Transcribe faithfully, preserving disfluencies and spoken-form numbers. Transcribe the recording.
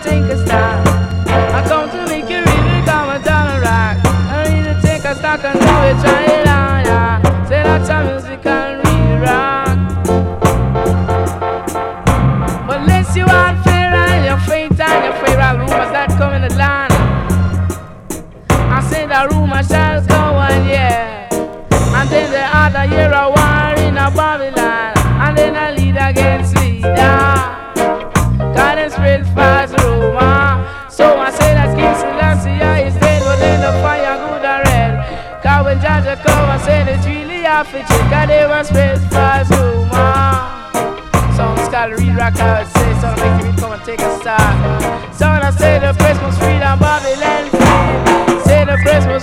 take a stop. I come to make you really come and down and rock. I need to take a stock and now we try it out, yeah. Say that's a music and real rock. But unless you want fear and your faith and your favorite rumors that come in the land, I say the rumor shall go on, yeah. And then the other year a war in a Babylon, and then a lead against leader. God has spread fast rumor. So I say that King Selassie is dead, but then the fire good and red. Cause when Jaja come and say it's really a fit, cause they was spread fast rumor. Some scholar read rock I would say, so I make you come and take a start. So I say the press must read and Babylon free. Say the press must